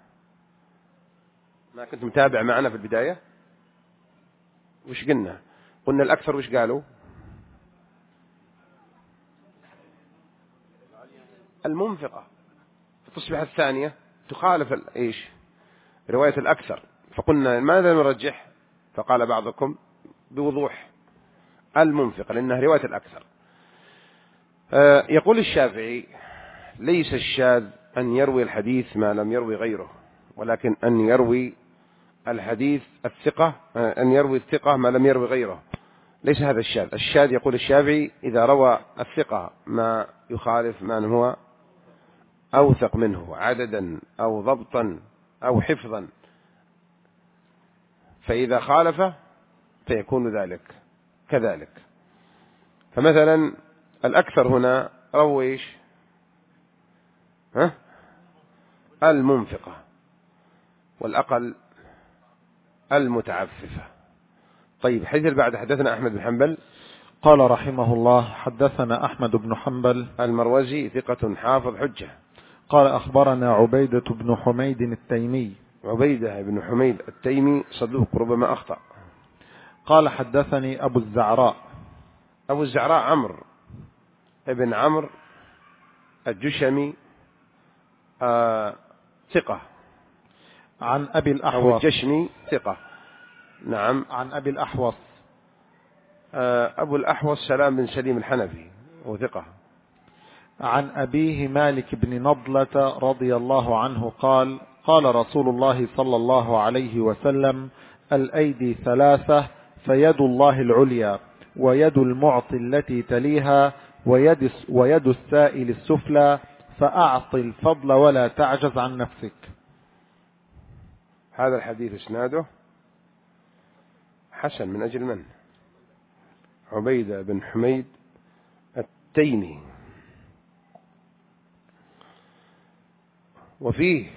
ما كنت متابع معنا في البداية؟ وش قلنا؟ قلنا الأكثر وش قالوا؟ المنفقة. فتصبح الثانية تخالف إيش؟ رواية الأكثر. فقلنا ماذا نرجح؟ فقال بعضكم بوضوح المنفقة لأنها رواية الأكثر. يقول الشافعي ليس الشاذ أن يروي الحديث ما لم يروي غيره، ولكن أن يروي الحديث الثقة، أن يروي الثقة ما لم يروي غيره. ليس هذا الشاذ. الشاذ يقول الشافعي إذا روى الثقة ما يخالف من هو أوثق منه عددا أو ضبطا أو حفظا، فإذا خالف فيكون ذلك كذلك. فمثلا الأكثر هنا رويش المنفقة، والأقل المتعففة. طيب حديث بعد حدثنا أحمد بن حنبل قال رحمه الله حدثنا أحمد بن حنبل المروزي ثقة حافظ حجة. قال أخبرنا عبيدة بن حميد التيمي. عبيدة بن حميد التيمي صدوق ربما أخطأ. قال حدثني أبو الزعراء. أبو الزعراء عمرو ابن عمرو الجشمي ثقة. عن أبي الأحوص أو الجشمي ثقة. نعم. عن أبي الأحوص أبو الأحوص سلام بن سليم الحنفي وثقة. عن أبيه مالك بن نضلة رضي الله عنه قال قال رسول الله صلى الله عليه وسلم الأيدي ثلاثة، فيد الله العليا ويد المعطي التي تليها ويد السائل السفلى، فأعط الفضل ولا تعجز عن نفسك. هذا الحديث اسناده حسن من أجل من؟ عبيدة بن حميد التيمي. وفيه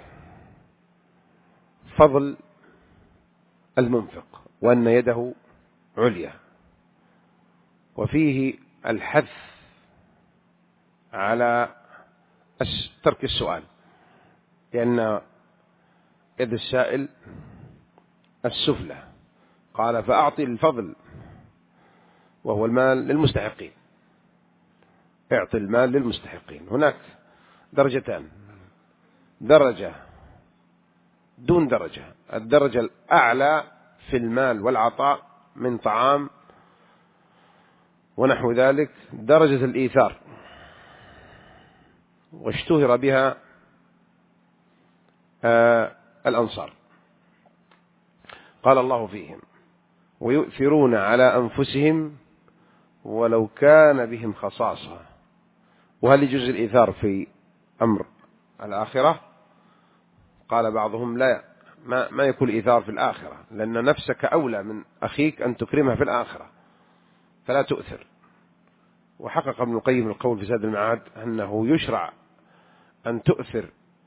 فضل المنفق وأن يده عليا، وفيه الحث على ترك السؤال، لأن يد السائل السفلى. قال فأعطي الفضل وهو المال للمستحقين. اعطي المال للمستحقين. هناك درجتان، درجة دون درجة. الدرجة الأعلى في المال والعطاء من طعام ونحو ذلك درجة الإيثار، واشتهر بها الأنصار. قال الله فيهم ويؤثرون على أنفسهم ولو كان بهم خصاصة. وهل يجوز الإيثار في أمر الآخرة؟ قال بعضهم لا، ما يكون إيثار في الآخرة، لأن نفسك أولى من أخيك أن تكرمها في الآخرة، فلا تؤثر. وحقق ابن القيم القول في زاد المعاد أنه يشرع أن تؤثر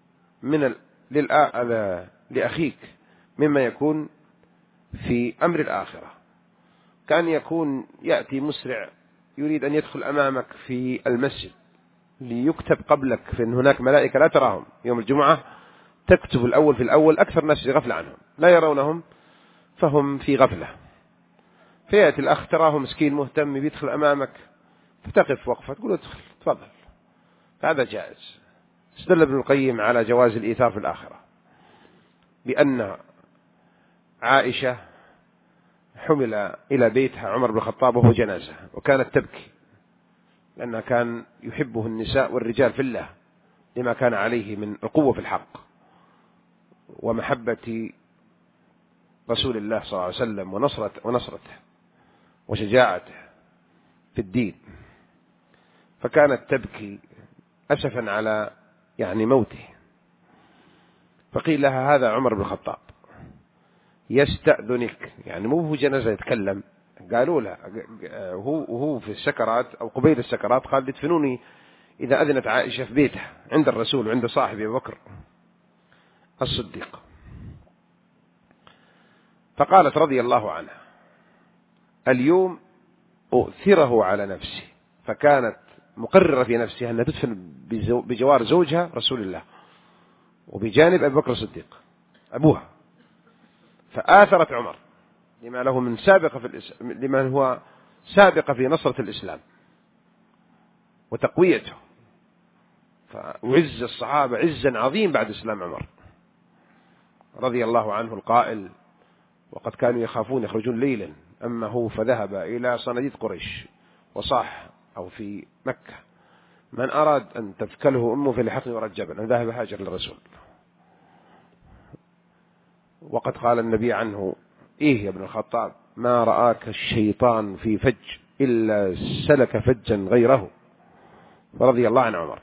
لأخيك مما يكون في أمر الآخرة. كان يكون يأتي مسرع يريد أن يدخل أمامك في المسجد ليكتب قبلك، فإن هناك ملائكة لا تراهم يوم الجمعة تكتب الأول في الأول، أكثر الناس في غفلة عنهم، لا يرونهم فهم في غفلة. فيأتي الأخ تراه مسكين مهتم بيدخل أمامك، فتقف وقفة تقول ادخل تفضل، هذا جائز. استدل ابن القيم على جواز الإيثار في الآخرة بأن عائشة حمل إلى بيتها عمر بن الخطاب وهو جنازة، وكانت تبكي لأنها كان يحبه النساء والرجال في الله لما كان عليه من القوة في الحق ومحبة رسول الله صلى الله عليه وسلم ونصرته وشجاعته في الدين، فكانت تبكي أسفا على موته. فقيل لها هذا عمر بن الخطاب يستأذنك، مو في جنازة يتكلم، قالوا له هو في السكرات أو قبيل السكرات قال ادفنوني إذا أذنت عائشة في بيتها عند الرسول وعند صاحبه أبي بكر الصديق. فقالت رضي الله عنها اليوم أؤثره على نفسي، فكانت مقررة في نفسها أن تدفن بجوار زوجها رسول الله وبجانب أبي بكر الصديق أبوها، فآثرت عمر لما له من سابقة لمن هو سابقة في نصرة الإسلام وتقويته، فعز الصحابة عزا عظيم بعد إسلام عمر رضي الله عنه القائل وقد كانوا يخافون يخرجون ليلا، أما هو فذهب إلى صناديد قريش وصاح أو في مكة من أراد أن تثكله أمه فليحقني وراء الجبل، أن ذهب هاجر للرسول. وقد قال النبي عنه إيه يا ابن الخطاب ما رآك الشيطان في فج إلا سلك فجا غيره، فرضي الله عن عمر.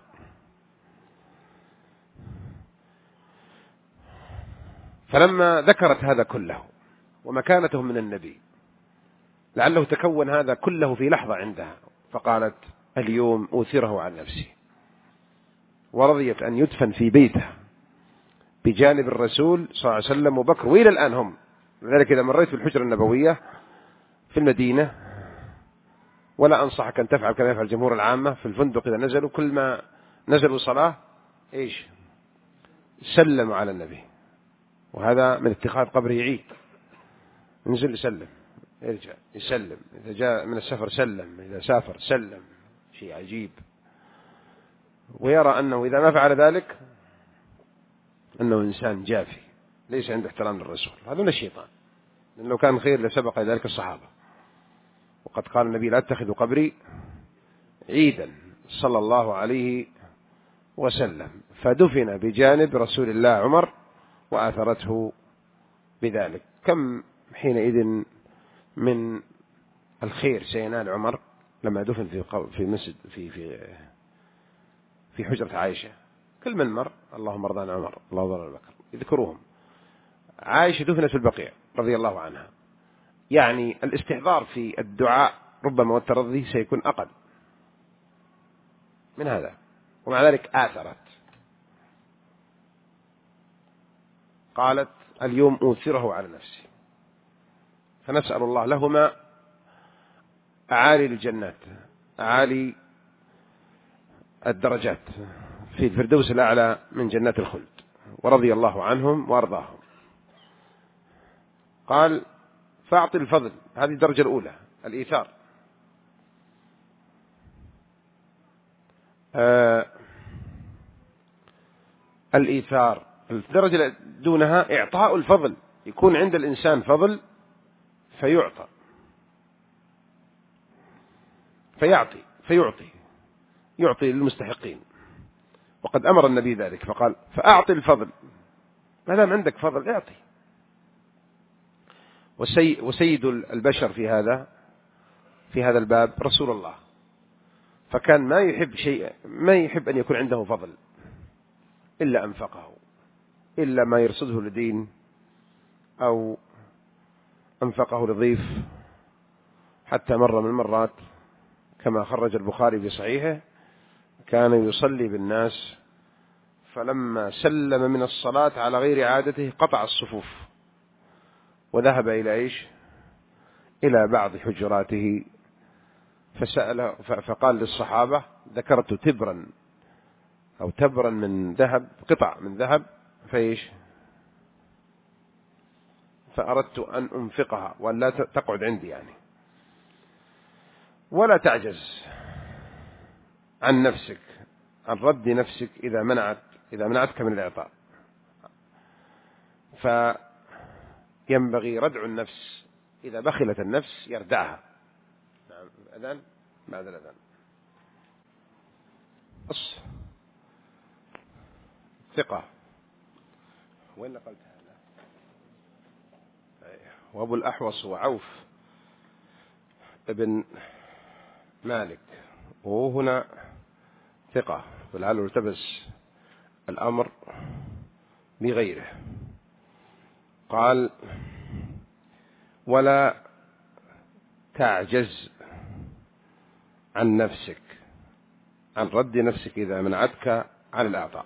فلما ذكرت هذا كله ومكانته من النبي لعله تكون هذا كله في لحظة عندها، فقالت اليوم أوثره عن نفسي، ورضيت أن يدفن في بيتها بجانب الرسول صلى الله عليه وسلم وبكر، وإلى الآن هم. لذلك إذا مريت في الحجرة النبوية في المدينة، ولا أنصحك أن تفعل كما يفعل الجمهور العامة في الفندق إذا نزلوا، كل ما نزلوا صلاة سلموا على النبي، وهذا من اتخاذ قبره عيد، نزل يسلم يرجع يسلم، إذا جاء من السفر سلم، إذا سافر سلم، شيء عجيب. ويرى أنه إذا ما فعل ذلك أنه إنسان جافي ليس عنده احترام للرسول، هذا من الشيطان، لأنه لو كان خير لسبق ذلك الصحابة. وقد قال النبي لا تتخذوا قبري عيدا صلى الله عليه وسلم، فدفن بجانب رسول الله عمر وآثرته بذلك. كم حينئذ من الخير سينال عمر لما دفن في مسجد في حجرة عائشة. كل من مر اللهم ارضى عن عمر اللهم ارضى عن بكر يذكروهم. عائشة دفنت في البقيع رضي الله عنها، الاستحضار في الدعاء ربما والترضي سيكون أقل من هذا، ومع ذلك آثرت، قالت اليوم أوثره على نفسي. فنسأل الله لهما أعالي الجنات، أعالي الدرجات في الفردوس الأعلى من جنات الخلد، ورضي الله عنهم وأرضاهم. قال فأعطي الفضل، هذه الدرجة الأولى الإيثار. الإيثار الدرجة دونها إعطاء الفضل، يكون عند الإنسان فضل يعطي للمستحقين، وقد أمر النبي ذلك فقال فأعطي الفضل، ما دام عندك فضل اعطي. وسيد البشر في هذا الباب رسول الله، فكان ما يحب أن يكون عنده فضل إلا أنفقه، إلا ما يرصده لدين أو أنفقه لضيف. حتى مرة من المرات كما خرج البخاري في صحيحه كان يصلي بالناس، فلما سلم من الصلاة على غير عادته قطع الصفوف وذهب إلى بعض حجراته، فسأل فقال للصحابة ذكرت تبرا من ذهب، قطع من ذهب، فأردت أن أنفقها وأن لا تقعد عندي ولا تعجز عن نفسك عن رد نفسك إذا منعتك من الإعطاء. فينبغي ردع النفس، إذا بخلت النفس يردعها. نعم. الأذان بعد الأذان. ثقة. وين نقلت هذا؟ وأبو الأحوص وعوف ابن مالك، وهنا ثقة، ولعله التبس الأمر بغيره. قال: ولا تعجز عن نفسك، عن رد نفسك إذا منعتك عن الإعطاء،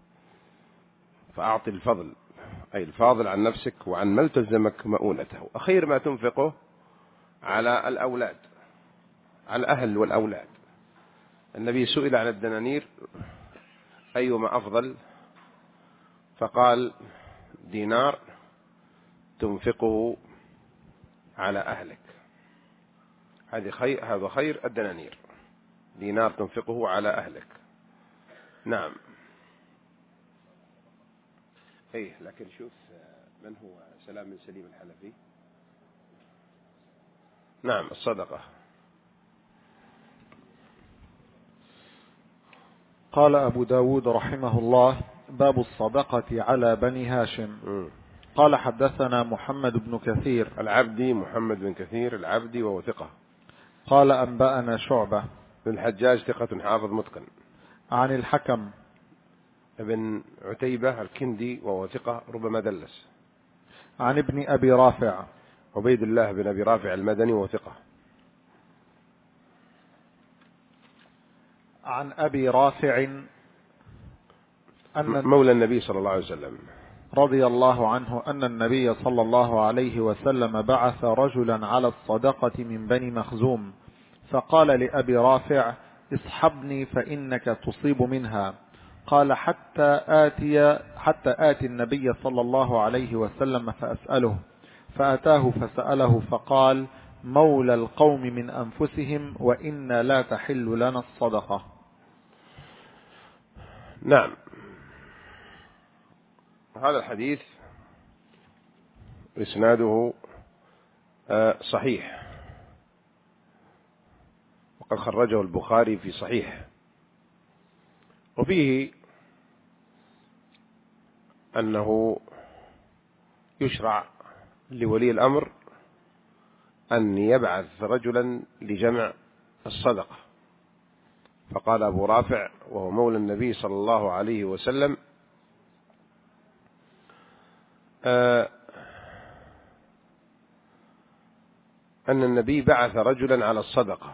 فأعطي الفضل، أي الفاضل عن نفسك وعن من التزمك مؤونته. أخير ما تنفقه على الأولاد، على الأهل والأولاد. النبي سئل عن الدنانير أيما أفضل، فقال: دينار تنفقه على أهلك، هذا خير الدنانير، دينار تنفقه على أهلك. نعم. لكن شوف من هو سلام بن سليم الحنفي. نعم. الصدقة. قال أبو داود رحمه الله: باب الصدقة على بني هاشم. قال: حدثنا محمد بن كثير العبدي، محمد بن كثير العبدي وهو ثقة. قال: أنبأنا شعبة بن الحجاج ثقة حافظ متقن. عن الحكم ابن عتيبة الكندي وهو ثقة ربما دلس. عن ابن أبي رافع عبيد الله بن أبي رافع المدني وهو ثقة. عن أبي رافع أن مولى النبي صلى الله عليه وسلم رضي الله عنه أن النبي صلى الله عليه وسلم بعث رجلا على الصدقة من بني مخزوم، فقال لأبي رافع: اصحبني فإنك تصيب منها. قال: حتى آتي النبي صلى الله عليه وسلم فأسأله، فأتاه فسأله فقال: مولى القوم من أنفسهم، وإن لا تحل لنا الصدقة. نعم. هذا الحديث إسناده صحيح، وقد خرجه البخاري في صحيح، وفيه أنه يشرع لولي الأمر أن يبعث رجلا لجمع الصدقة. فقال أبو رافع وهو مولى النبي صلى الله عليه وسلم: أن النبي بعث رجلا على الصدقة،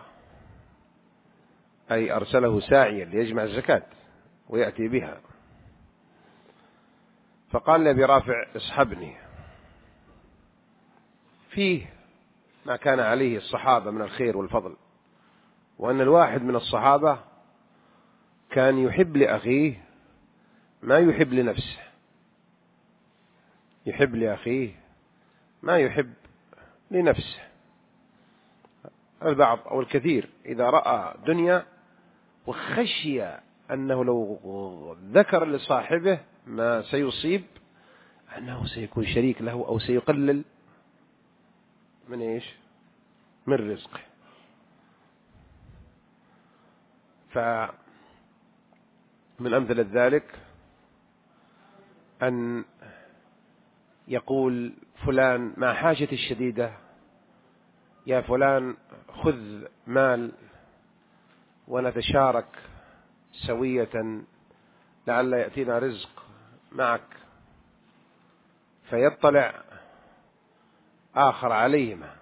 أي أرسله ساعيا ليجمع الزكاة ويأتي بها. فقال لأبي رافع: اصحبني. فيه ما كان عليه الصحابة من الخير والفضل، وأن الواحد من الصحابة كان يحب لأخيه ما يحب لنفسه، يحب لأخيه ما يحب لنفسه. البعض أو الكثير إذا رأى دنيا وخشي أنه لو ذكر لصاحبه ما سيصيب أنه سيكون شريك له أو سيقلل من إيش؟ من رزقه. فمن أمثلة ذلك أن يقول فلان مع حاجة الشديدة: يا فلان خذ مال ونتشارك سوية لعل يأتينا رزق معك. فيطلع آخر عليهما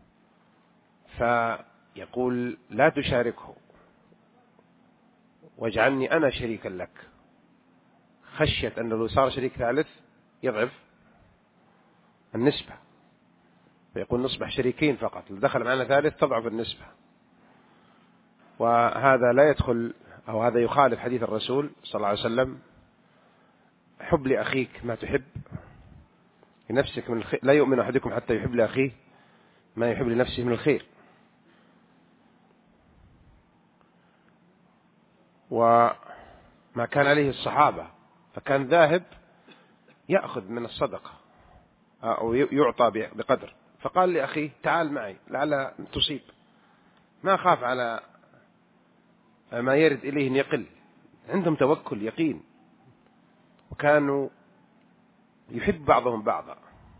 فيقول: لا تشاركه واجعلني أنا شريكا لك، خشية أنه لو صار شريك ثالث يضعف النسبة، فيقول نصبح شريكين فقط، لو دخل معنا ثالث تضعف النسبة. وهذا لا يدخل أو هذا يخالف حديث الرسول صلى الله عليه وسلم: حب لأخيك ما تحب لنفسك من الخير، لا يؤمن أحدكم حتى يحب لأخيه ما يحب لنفسه من الخير. ما كان عليه الصحابة، فكان ذاهب يأخذ من الصدقة أو يعطى بقدر، فقال لأخيه تعال معي لعل تصيب، ما خاف على ما يرد إليه أن يقل. عندهم توكل يقين، وكانوا يحب بعضهم بعضا.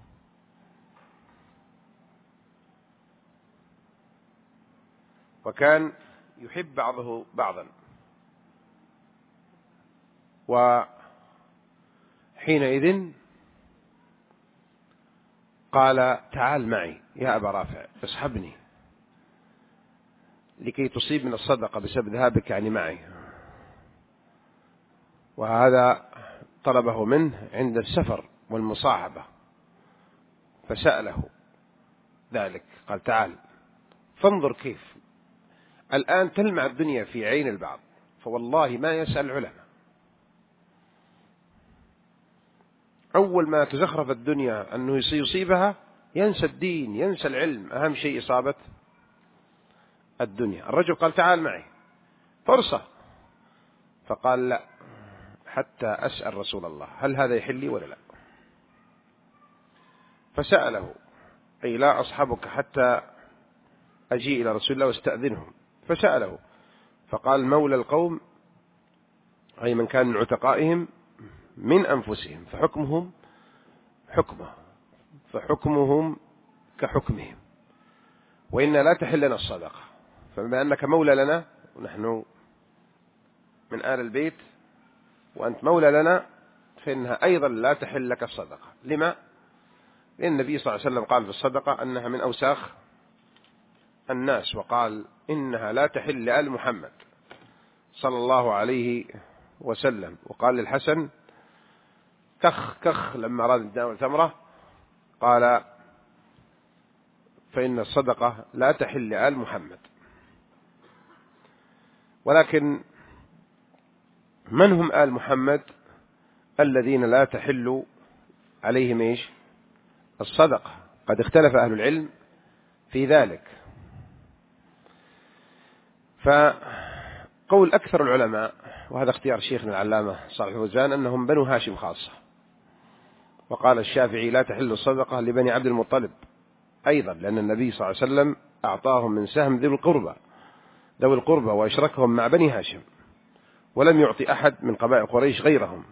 وكان يحب بعضه بعضا. وحينئذ قال تعال معي يا أبا رافع اصحبني لكي تصيب من الصدقة بسبب ذهابك يعني معي. وهذا طلبه منه عند السفر والمصاحبة، فسأله ذلك قال تعال. فانظر كيف الآن تلمع الدنيا في عين البعض، فوالله ما يسأل العلماء. أول ما تزخرف الدنيا أنه يصيبها ينسى الدين، ينسى العلم، أهم شيء إصابة الدنيا. الرجل قال تعال معي فرصة، فقال لا حتى أسأل رسول الله هل هذا يحل لي ولا لا. فسأله أي لا أصحبك حتى أجي إلى رسول الله واستأذنهم. فسأله فقال مولى القوم أي من كان من عتقائهم من أنفسهم فحكمهم كحكمهم، وإن لا تحل لنا الصدقة، فبما أنك مولى لنا ونحن من آل البيت وأنت مولى لنا فإنها أيضا لا تحل لك الصدقة. لما؟ لأن النبي صلى الله عليه وسلم قال في الصدقة أنها من أوساخ الناس، وقال إنها لا تحل لآل محمد صلى الله عليه وسلم. وقال للحسن كخ لما أراد يتناول تمرة قال فإن الصدقة لا تحل لآل محمد. ولكن من هم آل محمد الذين لا تحل عليهم إيش الصدقة؟ قد اختلف أهل العلم في ذلك. فقول أكثر العلماء، وهذا اختيار شيخنا العلامة صالح الفوزان، أنهم بنو هاشم خاصة. وقال الشافعي لا تحل الصدقة لبني عبد المطلب أيضا، لأن النبي صلى الله عليه وسلم أعطاهم من سهم ذوي القربى وأشركهم مع بني هاشم، ولم يعطي أحد من قبائل قريش غيرهم،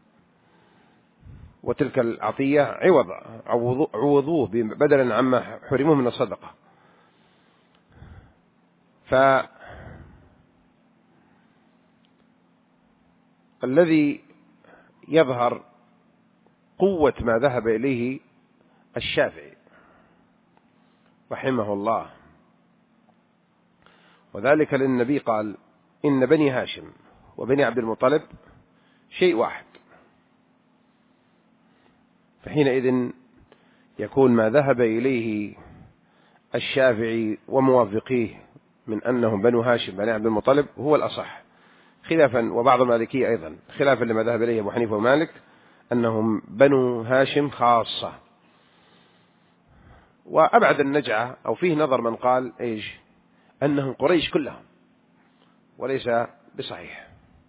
وتلك العطية عوضوه بدلا عما حرموه من الصدقة. فالذي يظهر قوة ما ذهب إليه الشافعي رحمه الله، وذلك لأن النبي قال إن بني هاشم وبني عبد المطلب شيء واحد، فحينئذ يكون ما ذهب إليه الشافعي وموافقيه من أنهم بنو هاشم بني عبد المطلب هو الأصح، خلافا وبعض المالكية أيضا خلافا لما ذهب إليه أبو حنيفة ومالك أنهم بنو هاشم خاصة. وأبعد النجعة أو فيه نظر من قال إيش أنهم قريش كلهم، وليس بصحيح.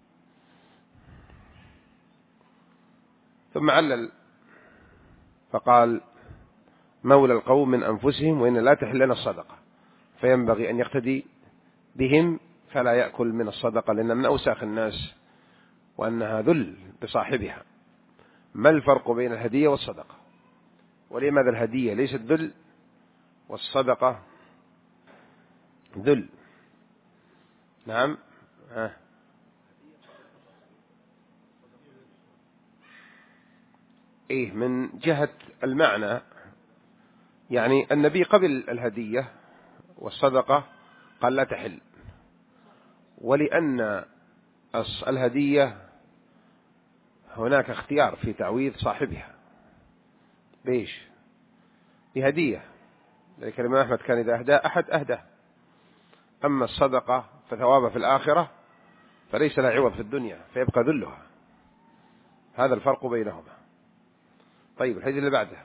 ثم علل فقال مولى القوم من أنفسهم وإن لا تحل لنا الصدقة، فينبغي أن يقتدي بهم فلا يأكل من الصدقة، لأن من أوساخ الناس وأنها ذل بصاحبها. ما الفرق بين الهدية والصدقة؟ ولماذا الهدية ليست ذل والصدقة ذل؟ نعم إيه من جهة المعنى، يعني النبي قبل الهدية والصدقة قال لا تحل، ولأن الهدية هناك اختيار في تعويض صاحبها بإيش؟ بهدية، لذلك الإمام أحمد كان إذا أهدى أحد أهدى. أما الصدقة فثوابها في الآخرة فليس لها عوض في الدنيا فيبقى ذلها. هذا الفرق بينهما. طيب الحديث اللي بعده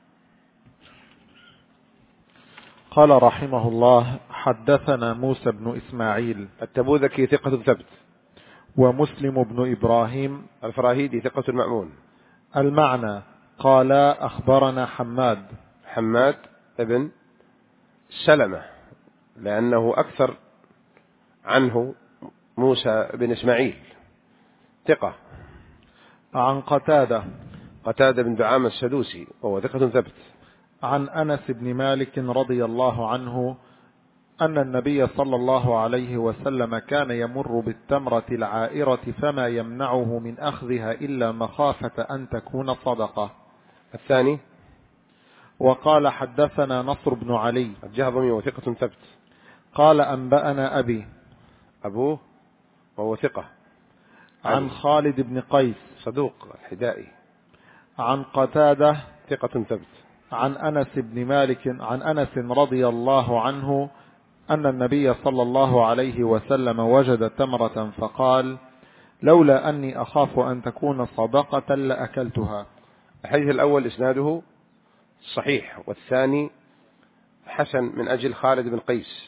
قال رحمه الله حدثنا موسى بن إسماعيل التبوذكي ثقة ثبت، ومسلم بن إبراهيم الفراهيدي ثقة مأمون. المعنى قال أخبرنا حماد ابن سلمة، لأنه أكثر عنه موسى بن إسماعيل ثقة. عن قتادة بن دعامة السدوسي وهو ثقة ثبت. عن أنس بن مالك رضي الله عنه أن النبي صلى الله عليه وسلم كان يمر بالتمرة العائرة فما يمنعه من أخذها إلا مخافة أن تكون صدقة. الثاني وقال حدثنا نصر بن علي الجهضمي وثقة ثبت. قال أنبأنا أبي أبوه وهو ثقة. عن خالد بن قيس صدوق الحدائي. عن قتادة ثقة ثبت. عن أنس بن مالك عن أنس رضي الله عنه أن النبي صلى الله عليه وسلم وجد تمرة فقال لولا أني أخاف أن تكون صدقة لأكلتها. الحديث الأول إسناده صحيح، والثاني حسن من أجل خالد بن قيس.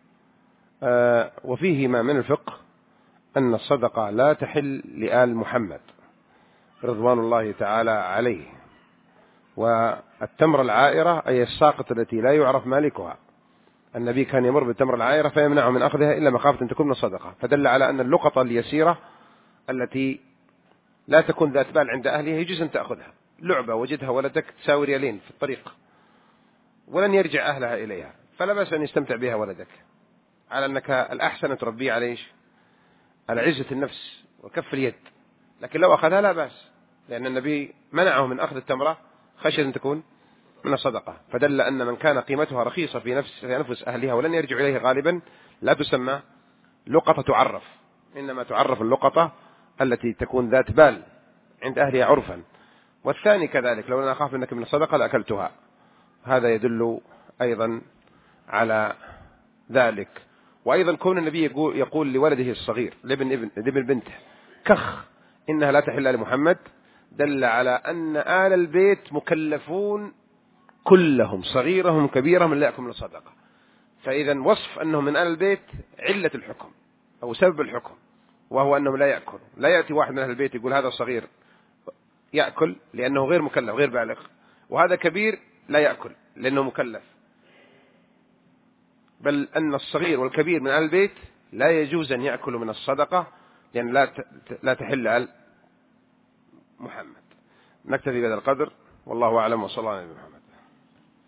وفيهما من الفقه أن الصدقة لا تحل لآل محمد رضوان الله تعالى عليه، والتمرة العائرة أي الساقط التي لا يعرف مالكها. النبي كان يمر بالتمرة العائرة فيمنعه من أخذها إلا مخافة أن تكون من الصدقة، فدل على أن اللقطة اليسيرة التي لا تكون ذات بال عند أهلها يجوز أن تأخذها. لعبة وجدها ولدك تساوي ريالين في الطريق ولن يرجع أهلها إليها، فلا بأس أن يستمتع بها ولدك، على أنك الأحسن تربيه على إيش؟ على عزة النفس وكف اليد. لكن لو أخذها لا بأس، لأن النبي منعه من أخذ التمرة خشية أن تكون من الصدقة، فدل أن من كان قيمتها رخيصة في نفس أهلها ولن يرجع إليه غالبا لا تسمى لقطة تعرف، إنما تعرف اللقطة التي تكون ذات بال عند أهلها عرفا. والثاني كذلك، لو أنا أخاف أنك من الصدقة لأكلتها، هذا يدل أيضا على ذلك. وأيضا كون النبي يقول لولده الصغير لابن بنته كخ إنها لا تحل لمحمد، دل على أن آل البيت مكلفون كلهم صغيرهم كبيرهم لا يأكل من الصدقة. فإذا وصف أنهم من آل البيت علة الحكم أو سبب الحكم، وهو أنهم لا يأكل. لا يأتي واحد من أهل البيت يقول هذا صغير يأكل لأنه غير مكلف غير بالغ، وهذا كبير لا يأكل لأنه مكلف، بل أن الصغير والكبير من آل البيت لا يجوز أن يأكلوا من الصدقة، لأن لا تحل آل محمد. نكتفي بهذا القدر، والله أعلم، وصلى الله عليه وسلم.